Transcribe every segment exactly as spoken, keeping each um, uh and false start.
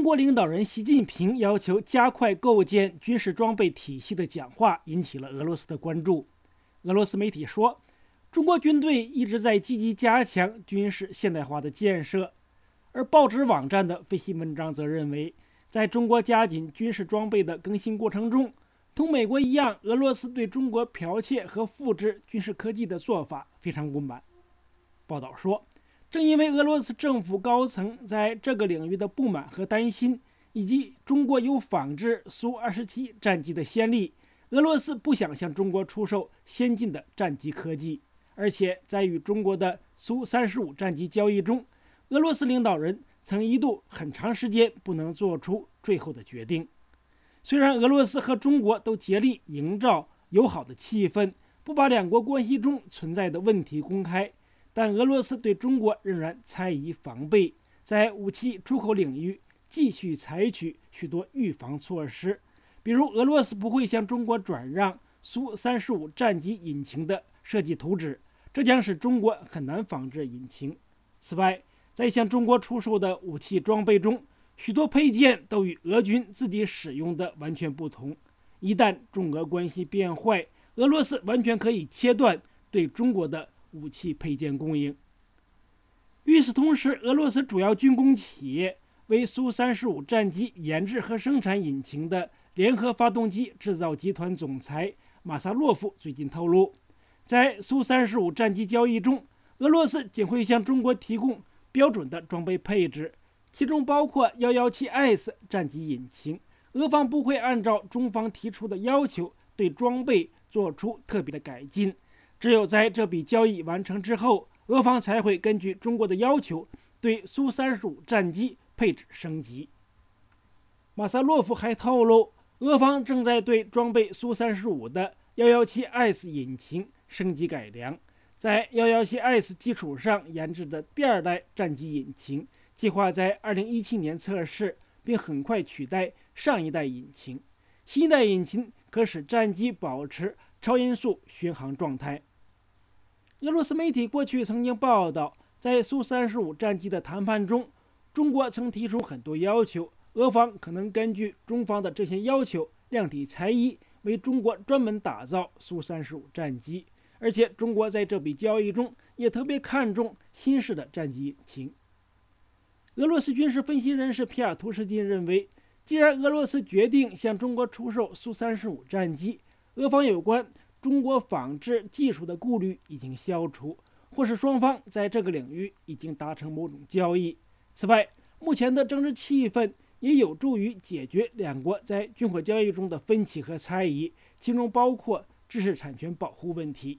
中国领导人习近平要求加快构建军事装备体系的讲话引起了俄罗斯的关注。俄罗斯媒体说，中国军队一直在积极加强军事现代化的建设，而报纸网站的分析文章则认为，在中国加紧军事装备的更新过程中，同美国一样，俄罗斯对中国剽窃和复制军事科技的做法非常不满。报道说，正因为俄罗斯政府高层在这个领域的不满和担心，以及中国有仿制苏二十七战机的先例，俄罗斯不想向中国出售先进的战机科技。而且在与中国的苏三十五战机交易中，俄罗斯领导人曾一度很长时间不能做出最后的决定。虽然俄罗斯和中国都竭力营造友好的气氛，不把两国关系中存在的问题公开，但俄罗斯对中国仍然猜疑防备，在武器出口领域继续采取许多预防措施，比如俄罗斯不会向中国转让苏三十五战机引擎的设计图纸，这将使中国很难仿制引擎。此外，在向中国出售的武器装备中，许多配件都与俄军自己使用的完全不同。一旦中俄关系变坏，俄罗斯完全可以切断对中国的武器配件供应。与此同时，俄罗斯主要军工企业为苏三十五战机研制和生产引擎的联合发动机制造集团总裁马萨洛夫最近透露，在苏三十五战机交易中，俄罗斯仅会向中国提供标准的装备配置，其中包括 一一七 S 战机引擎。俄方不会按照中方提出的要求对装备做出特别的改进。只有在这笔交易完成之后，俄方才会根据中国的要求对苏三十五战机配置升级。马萨洛夫还透露，俄方正在对装备苏三十五的 一一七 S 引擎升级改良，在 一一七 S 基础上研制的第二代战机引擎计划在二零一七年测试，并很快取代上一代引擎。新一代引擎可使战机保持超音速巡航状态。俄罗斯媒体过去曾经报道，在苏三十五战机的谈判中，中国曾提出很多要求，俄方可能根据中方的这些要求量体裁衣，为中国专门打造苏三十五战机。而且中国在这笔交易中也特别看重新式的战机引擎。俄罗斯军事分析人士皮亚图什金认为，既然俄罗斯决定向中国出售苏三十五战机，俄方有关中国仿制技术的顾虑已经消除，或是双方在这个领域已经达成某种交易。此外，目前的政治气氛也有助于解决两国在军火交易中的分歧和猜疑，其中包括知识产权保护问题。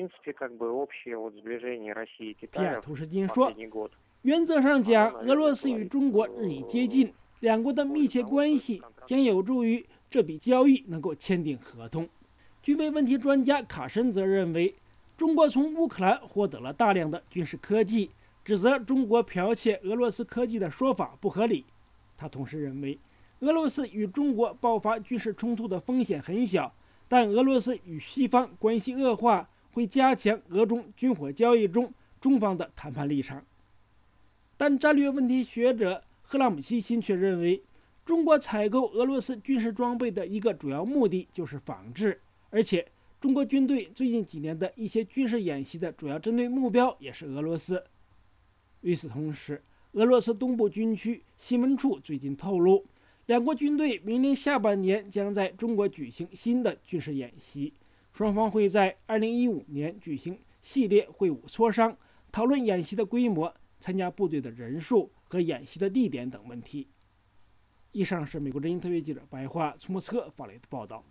皮亚图什金说，原则上讲，俄罗斯与中国日益接近，两国的密切关系将有助于这笔交易能够签订合同。军备问题专家卡申则认为，中国从乌克兰获得了大量的军事科技，指责中国剽窃俄罗斯科技的说法不合理。他同时认为，俄罗斯与中国爆发军事冲突的风险很小，但俄罗斯与西方关系恶化会加强俄中军火交易中中方的谈判立场。但战略问题学者赫拉姆西辛却认为，中国采购俄罗斯军事装备的一个主要目的就是仿制，而且中国军队最近几年的一些军事演习的主要针对目标也是俄罗斯。与此同时，俄罗斯东部军区新闻处最近透露，两国军队明年下半年将在中国举行新的军事演习，双方会在二零一五年举行系列会晤磋商，讨论演习的规模、参加部队的人数和演习的地点等问题。以上是美国之音特约记者白桦从莫斯科发来的报道。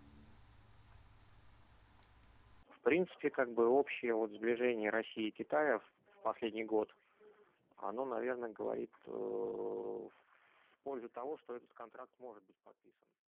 В принципе, как бы общее вот сближение России и Китая в последний год, оно, наверное, говорит э, в пользу того, что этот контракт может быть подписан.